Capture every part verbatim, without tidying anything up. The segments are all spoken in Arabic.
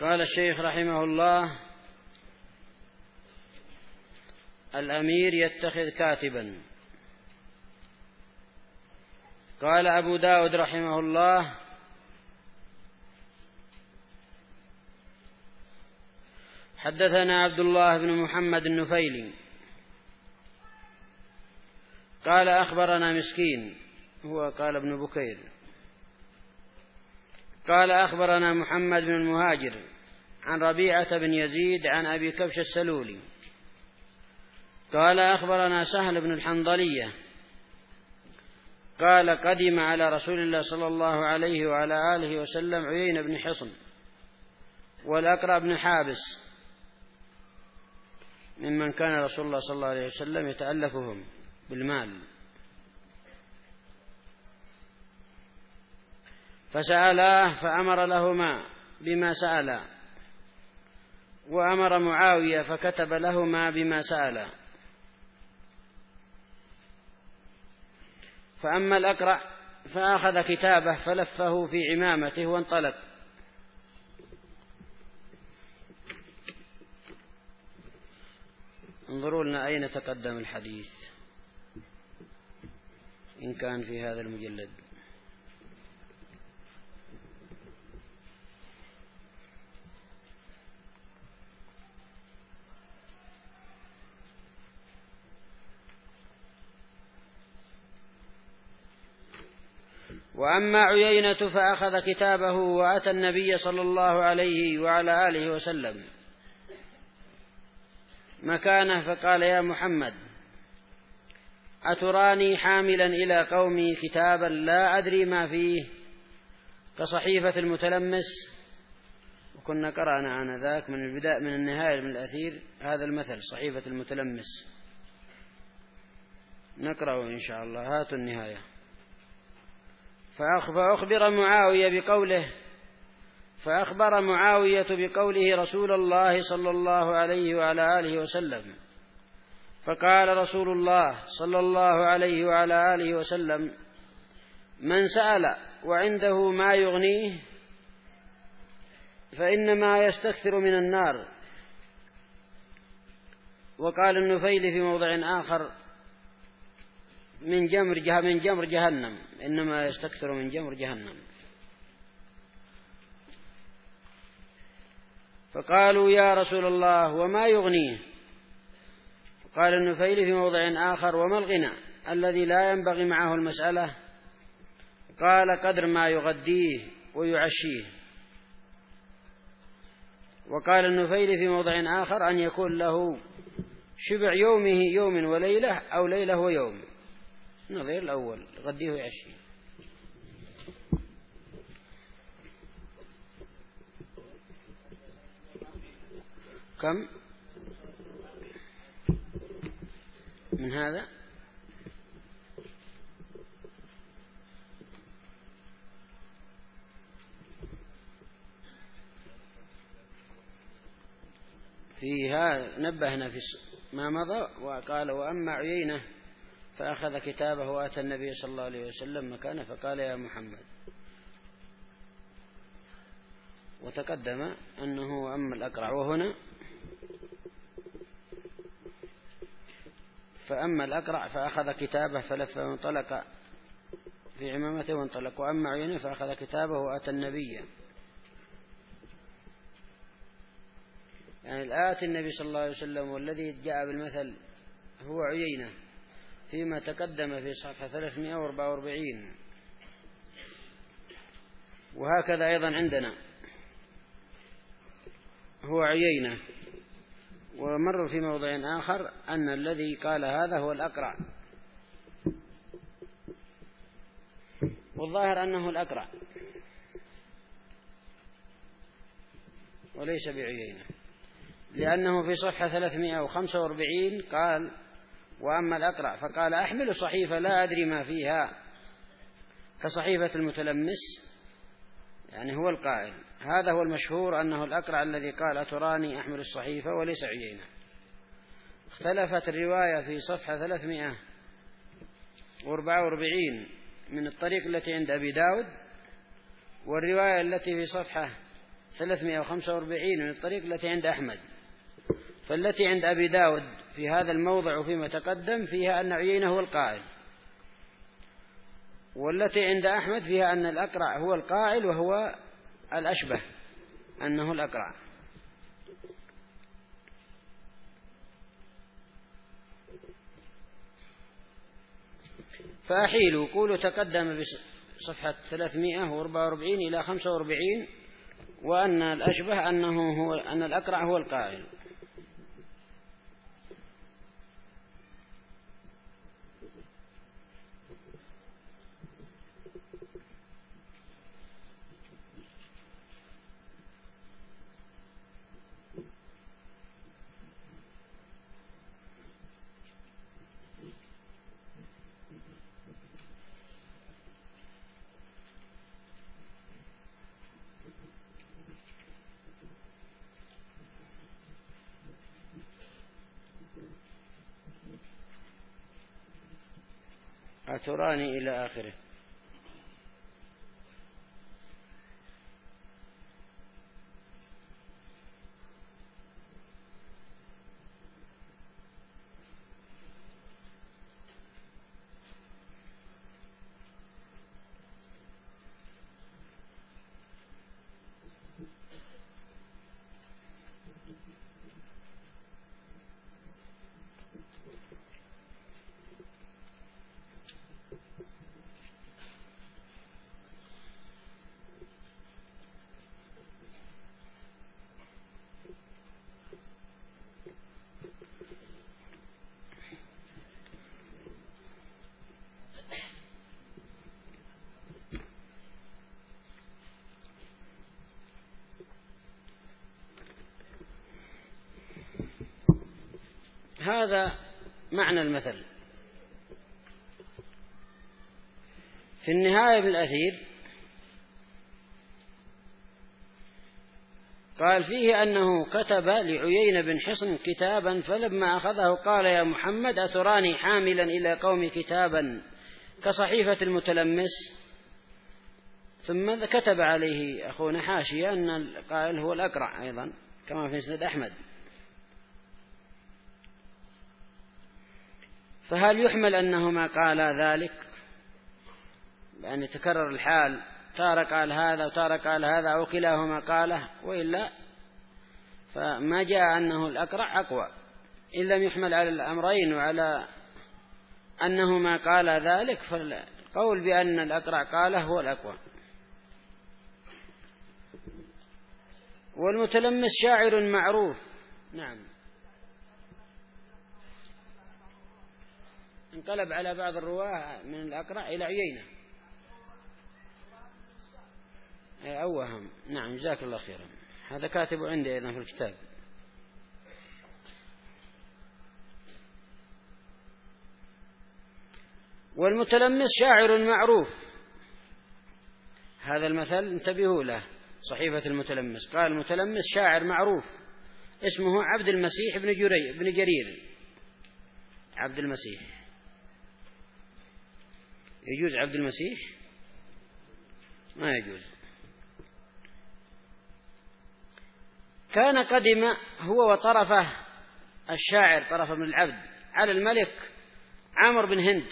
قال الشيخ رحمه الله: الأمير يتخذ كاتبا. قال أبو داود رحمه الله: حدثنا عبد الله بن محمد النفيلي قال أخبرنا مسكين، هو قال ابن بكير، قال أخبرنا محمد بن المهاجر عن ربيعة بن يزيد عن أبي كبش السلولي قال أخبرنا سهل بن الحنظلية قال قدم على رسول الله صلى الله عليه وعلى آله وسلم عيينة بن حصن والأقرع بن حابس ممن كان رسول الله صلى الله عليه وسلم يتألفهم بالمال، فسألاه فأمر لهما بما سألا، وأمر معاوية فكتب لهما بما سألا. فأما الأقرع فأخذ كتابه فلفه في عمامته وانطلق. انظروا لنا أين تقدم الحديث إن كان في هذا المجلد. وأما عيينة فأخذ كتابه وأتى النبي صلى الله عليه وعلى آله وسلم مكانه فقال: يا محمد، أتراني حاملا إلى قومي كتابا لا أدري ما فيه كصحيفة المتلمس؟ وكنا قرأنا آنذاك من البداية من النهاية من الأثير هذا المثل، صحيفة المتلمس، نقرأه إن شاء الله. هاتوا النهاية. فأخبر معاوية بقوله فأخبر معاوية بقوله رسول الله صلى الله عليه وعلى آله وسلم، فقال رسول الله صلى الله عليه وعلى آله وسلم: من سأل وعنده ما يغنيه فإنما يستكثر من النار. وقال النفيل في موضع آخر: من جمر من جمر جهنم، إنما يستكثر من جمر جهنم. فقالوا: يا رسول الله، وما يغنيه؟ قال النفيل في موضع آخر: وما الغنى الذي لا ينبغي معه المسألة؟ قال: قدر ما يغديه ويعشيه. وقال النفيل في موضع آخر: أن يكون له شبع يومه يوم وليلة أو ليلة ويوم. نظير الأول، غديه ويعشيه. كم من هذا؟ فيها نبهنا في ما مضى وقال: وأما عيينة فأخذ كتابه وأتى النبي صلى الله عليه وسلم مكانه فقال: يا محمد. وتقدم أنه أما الأقرع، وهنا فأما الأقرع فأخذ كتابه فلفه وانطلق في عمامته وانطلق. وأما عيينة فأخذ كتابه وأتى النبي. يعني الآتي النبي صلى الله عليه وسلم والذي جاء بالمثل هو عيينة، فيما تقدم في صفحة ثلاثمائة وأربعة وأربعين. وهكذا أيضا عندنا هو عيينة. ومر في موضع آخر أن الذي قال هذا هو الأقرع، والظاهر أنه الأقرع وليس بعيينة، لأنه في صفحة ثلاثمائة وخمسة وأربعين قال: وأما الأقرع فقال: أحمل صحيفة لا أدري ما فيها كصحيفة المتلمس. يعني هو القائل. هذا هو المشهور أنه الأقرع الذي قال: أتراني أحمل الصحيفة، وليس عيينة. اختلفت الرواية في صفحة ثلاثمائة وأربعة وأربعين من الطريق التي عند أبي داود، والرواية التي في صفحة ثلاثمائة وخمسة وأربعين من الطريق التي عند أحمد. فالتي عند أبي داود في هذا الموضع وفيما تقدم فيها أن عيينة هو القائل، والتي عند أحمد فيها أن الأقرع هو القائل وهو الأشبه أنه الأقرع. فأحيلوا قولوا تقدم بصفحة ثلاثمائة وأربعة وأربعين إلى خمسة وأربعين وأن الأشبه أنه هو أن الأقرع هو القائل. أتراني إلى آخره. هذا معنى المثل. في النهاية بالأثير قال فيه أنه كتب لعيينة بن حصن كتابا، فلما أخذه قال يا محمد أتراني حاملا إلى قوم كتابا كصحيفة المتلمس؟ ثم كتب عليه أخونا حاشية أن القائل هو الأقرع أيضا كما في مسند أحمد. فهل يحمل أنهما قالا ذلك، بأن يتكرر الحال تارة قال هذا وتارة قال هذا أو كلاهما قاله، وإلا فما جاء أنه الأقرع أقوى إن لم يحمل على الأمرين وعلى أنهما قالا ذلك، فالقول بأن الأقرع قاله هو الأقوى. والمتلمس شاعر معروف. نعم، انقلب على بعض الرواة من الأقرع إلى عيينة أوهم. نعم جزاك الله خيرا، هذا كاتب عندي أيضا في الكتاب. والمتلمس شاعر معروف، هذا المثل انتبهوا له، صحيفة المتلمس قال المتلمس شاعر معروف اسمه عبد المسيح بن جري بن جرير. عبد المسيح يجوز؟ عبد المسيح ما يجوز. كان قدم هو وطرفه الشاعر طرف بن العبد على الملك عامر بن هند.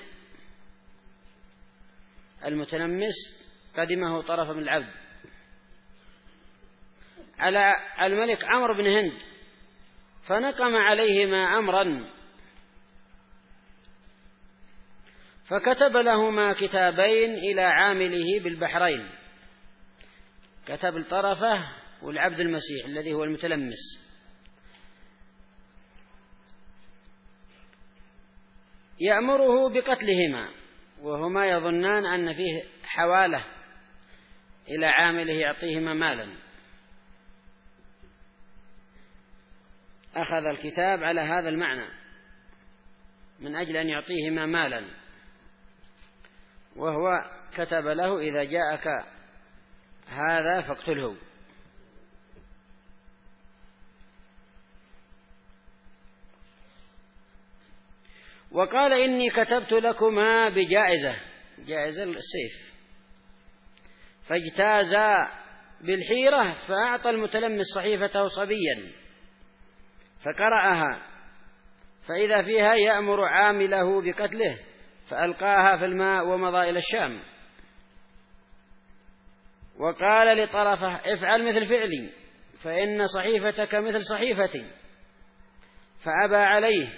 المتلمس قدمه طرف بن العبد على الملك عامر بن هند، فنقم عليهما أمرا، فكتب لهما كتابين إلى عامله بالبحرين، كتب الطرفة والعبد المسيح الذي هو المتلمس، يأمره بقتلهما، وهما يظنان أن فيه حوالة إلى عامله يعطيهما مالا. أخذ الكتاب على هذا المعنى من أجل أن يعطيهما مالا، وهو كتب له إذا جاءك هذا فاقتله. وقال إني كتبت لكما بجائزة، جائزة السيف، فاجتازا بالحيرة فأعطى المتلمس صحيفته صبيا فقرأها فإذا فيها يأمر عامله بقتله فألقاها في الماء ومضى إلى الشام. وقال لطرفه افعل مثل فعلي فإن صحيفتك مثل صحيفتي فأبى عليه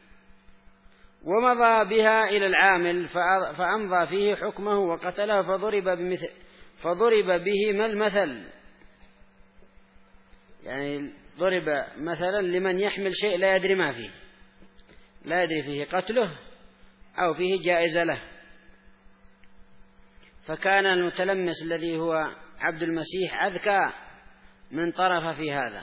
ومضى بها إلى العامل فأمضى فيه حكمه وقتله فضرب بمثل فضرب به ما المثل، يعني ضرب مثلا لمن يحمل شيء لا يدري ما فيه، لا يدري فيه قتله أو فيه جائزة له. فكان المتلمس الذي هو عبد المسيح أذكى من طرف في هذا.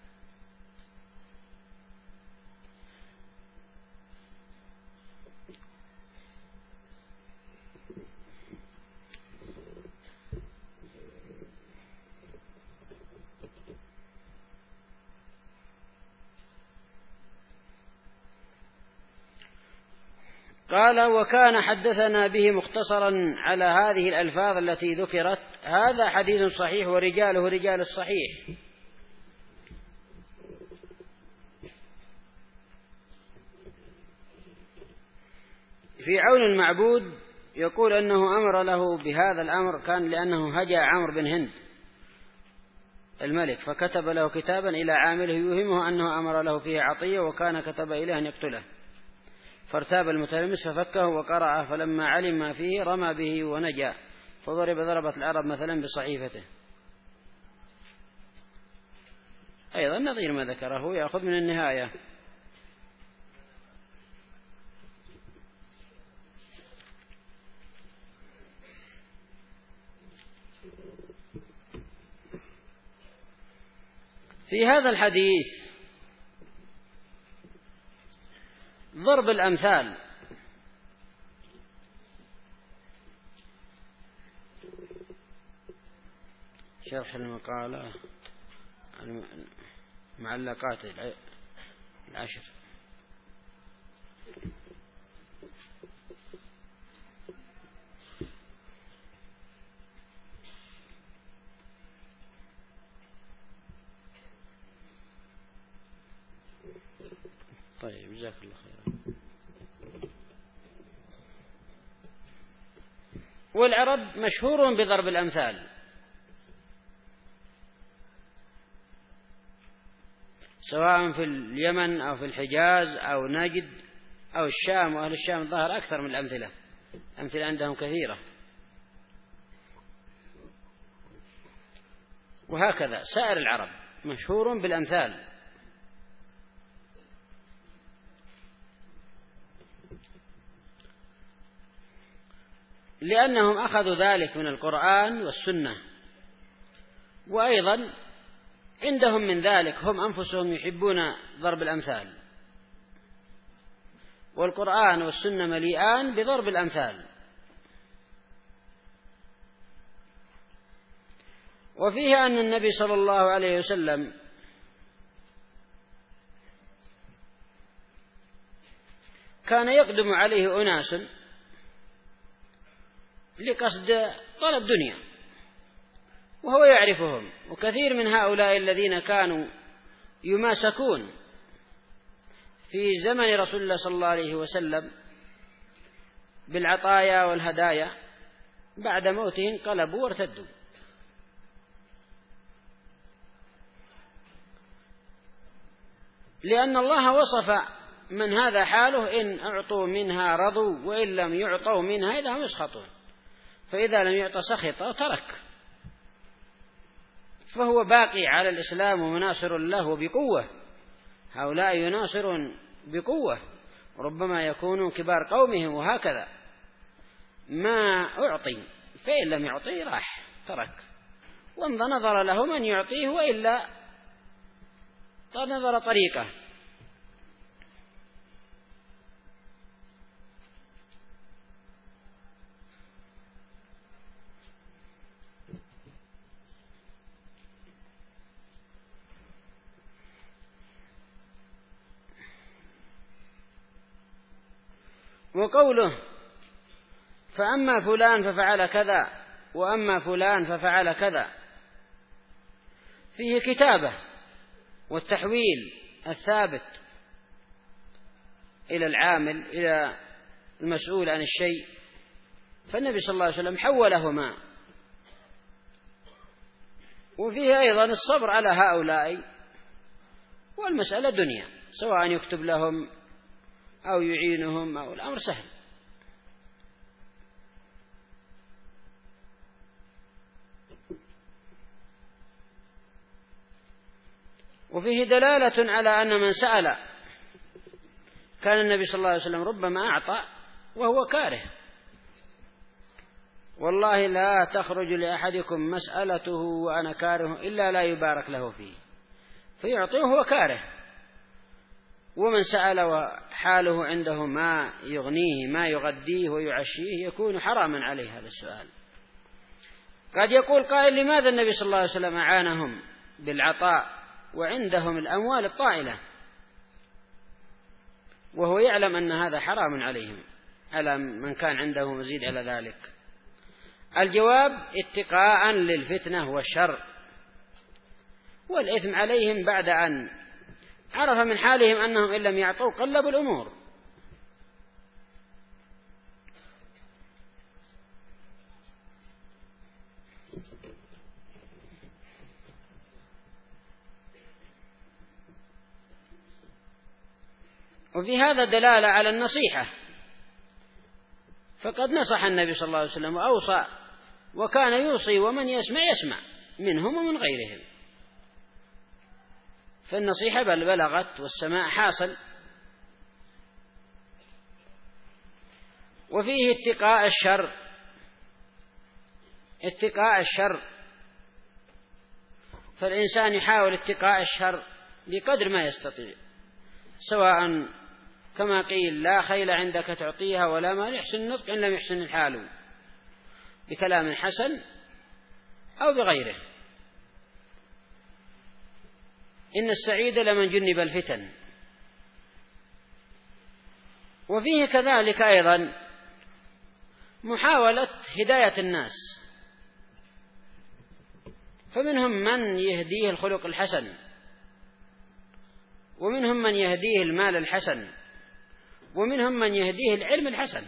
قال وكان حدثنا به مختصرا على هذه الألفاظ التي ذكرت. هذا حديث صحيح ورجاله رجال الصحيح. في عون المعبود يقول أنه أمر له بهذا الأمر كان لأنه هجا عمرو بن هند الملك فكتب له كتابا إلى عامله يوهمه أنه أمر له فيه عطية وكان كتب إليه أن يقتله، فارتاب المتلمس ففكه وقرأه فلما علم ما فيه رمى به ونجا فضرب ضربت العرب مثلا بصحيفته. أيضا نظير ما ذكره يأخذ من النهاية. في هذا الحديث ضرب الأمثال. شرح المقالة معلقات العشر. طيب جزاك الله خيرا. والعرب مشهور بضرب الأمثال سواء في اليمن أو في الحجاز أو نجد أو الشام، وأهل الشام ظهر أكثر من الأمثلة، أمثلة عندهم كثيرة. وهكذا سائر العرب مشهور بالأمثال، لأنهم أخذوا ذلك من القرآن والسنة، وأيضا عندهم من ذلك هم أنفسهم يحبون ضرب الأمثال، والقرآن والسنة مليئان بضرب الأمثال. وفيه أن النبي صلى الله عليه وسلم كان يقدم عليه أناس لقصد طلب دنيا وهو يعرفهم، وكثير من هؤلاء الذين كانوا يماسكون في زمن رسول الله صلى الله عليه وسلم بالعطايا والهدايا بعد موته انقلبوا وارتدوا. لأن الله وصف من هذا حاله إن أعطوا منها رضوا وإن لم يعطوا منها إذا هم يسخطون، فإذا لم يعط سخط وترك، فهو باقي على الإسلام ومناصر له بقوة. هؤلاء يناصرون بقوة وربما يكونوا كبار قومهم، وهكذا ما أعطي فإن لم يعطي راح ترك، وإن نظر له من يعطيه وإلا نظر طريقه. وقوله فأما فلان ففعل كذا وأما فلان ففعل كذا، فيه كتابة والتحويل الثابت إلى العامل إلى المسؤول عن الشيء، فالنبي صلى الله عليه وسلم حولهما. وفيه أيضا الصبر على هؤلاء، والمسألة دنيا، سواء يكتب لهم أو يعينهم أو الأمر سهل. وفيه دلالة على أن من سأل، كان النبي صلى الله عليه وسلم ربما أعطى وهو كاره. والله لا تخرج لأحدكم مسألته وأنا كاره إلا لا يبارك له فيه، فيعطيه وهو كاره. ومن سأل وحاله عنده ما يغنيه ما يغديه ويعشيه يكون حراما عليه هذا السؤال. قد يقول قائل: لماذا النبي صلى الله عليه وسلم أعانهم بالعطاء وعندهم الأموال الطائلة وهو يعلم أن هذا حرام عليهم على من كان عنده مزيد على ذلك؟ الجواب: اتقاء للفتنة والشر والإثم عليهم، بعد أن عرف من حالهم أنهم إن لم يعطوا قلبوا الأمور. وفي هذا دلالة على النصيحة، فقد نصح النبي صلى الله عليه وسلم وأوصى، وكان يوصي ومن يسمع يسمع منهم ومن غيرهم، فالنصيحة بل بلغت والسماع حاصل. وفيه اتقاء الشر، اتقاء الشر، فالإنسان يحاول اتقاء الشر بقدر ما يستطيع، سواء كما قيل: لا خيل عندك تعطيها ولا مال يحسن النطق إن لم يحسن الحال، بكلام حسن أو بغيره. إن السعيد لمن جنب الفتن. وفيه كذلك أيضا محاولة هداية الناس، فمنهم من يهديه الخلق الحسن، ومنهم من يهديه المال الحسن، ومنهم من يهديه العلم الحسن،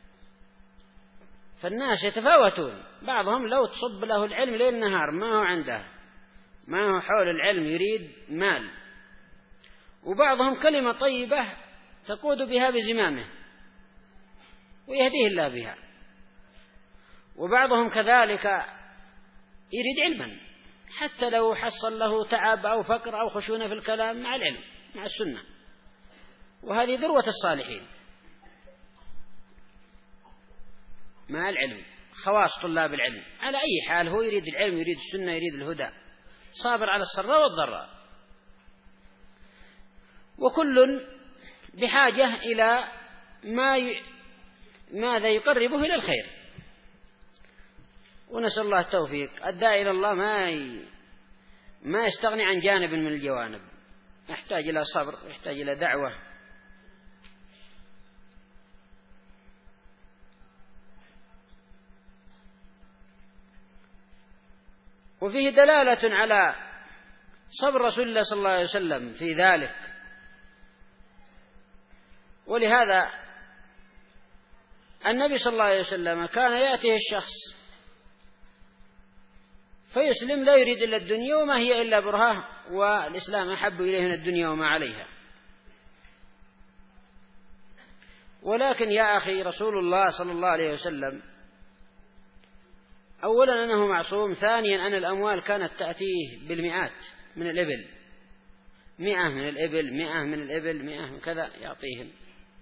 فالناس يتفاوتون. بعضهم لو تصب له العلم ليل نهار ما هو عنده، ما هو حول العلم، يريد مال. وبعضهم كلمة طيبة تقود بها بزمامه ويهديه الله بها. وبعضهم كذلك يريد علما، حتى لو حصل له تعب أو فقر أو خشونة في الكلام مع العلم مع السنة، وهذه ذروة الصالحين مع العلم، خواص طلاب العلم. على أي حال هو يريد العلم، يريد السنة، يريد الهدى، صابر على السراء والضراء، وكل بحاجة إلى ما ي... ماذا يقربه إلى الخير. ونسأل الله التوفيق. الداعي إلى الله ما ي... ما يستغني عن جانب من الجوانب، يحتاج إلى صبر، يحتاج إلى دعوة. وفيه دلالة على صبر رسول الله صلى الله عليه وسلم في ذلك. ولهذا النبي صلى الله عليه وسلم كان يأتيه الشخص فيسلم لا يريد إلا الدنيا وما هي إلا برهة، والإسلام أحب إليه من الدنيا وما عليها. ولكن يا أخي رسول الله صلى الله عليه وسلم أولا أنه معصوم، ثانيا أن الأموال كانت تأتيه بالمئات من الإبل، مئة من الإبل، مئة من الإبل، مئة كذا يعطيهم.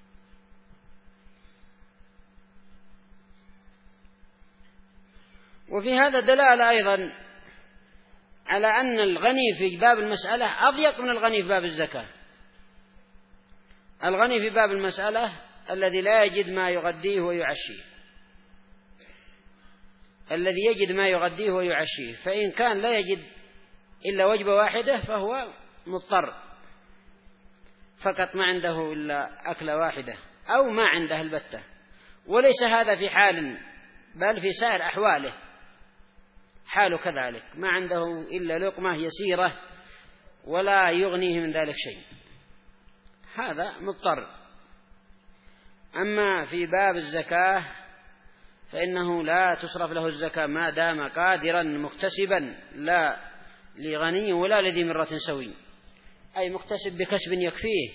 وفي هذا دلالة أيضا على أن الغني في باب المسألة أضيق من الغني في باب الزكاة. الغني في باب المسألة الذي لا يجد ما يغديه ويعشيه، الذي يجد ما يغديه ويعشيه، فإن كان لا يجد إلا وجبة واحدة فهو مضطر، فقط ما عنده إلا أكلة واحدة أو ما عنده البتة. وليس هذا في حال، بل في سائر أحواله، حاله كذلك، ما عنده إلا لقمة يسيرة ولا يغنيه من ذلك شيء، هذا مضطر. أما في باب الزكاة فإنه لا تصرف له الزكاة ما دام قادرا مكتسبا، لا لغني ولا لذي مرة سوي، أي مكتسب بكسب يكفيه.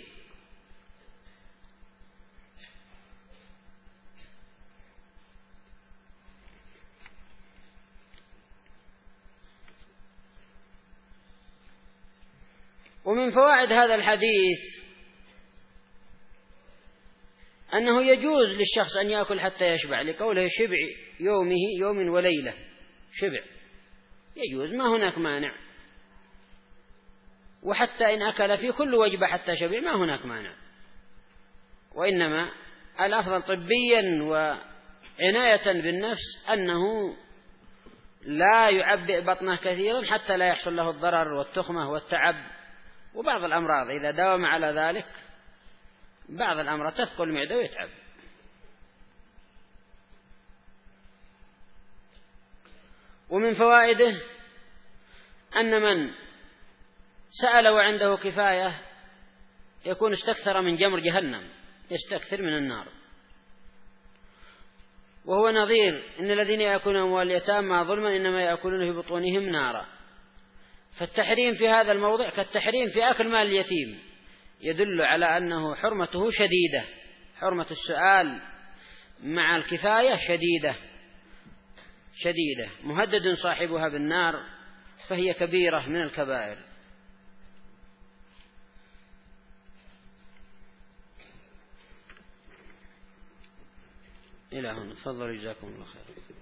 ومن فوائد هذا الحديث أنه يجوز للشخص أن يأكل حتى يشبع، لقوله شبع يومه يوم وليلة، شبع يجوز ما هناك مانع، وحتى إن أكل في كل وجبة حتى شبع ما هناك مانع، وإنما الأفضل طبيا وعناية بالنفس أنه لا يعبئ بطنه كثيرا حتى لا يحصل له الضرر والتخمة والتعب وبعض الأمراض، إذا داوم على ذلك بعض الأمراض تثقل المعدة ويتعب. ومن فوائده أن من سأل وعنده كفاية يكون استكثر من جمر جهنم، يستكثر من النار، وهو نظير إن الذين يأكلون أموال اليتامى ظلما إنما يأكلون في بطونهم نارا. فالتحريم في هذا الموضع كالتحريم في أكل مال اليتيم، يدل على أنه حرمته شديدة، حرمة السؤال مع الكفاية شديدة شديدة، مهدد صاحبها بالنار، فهي كبيرة من الكبائر. إلى هنا، تفضلوا جزاكم الله خير.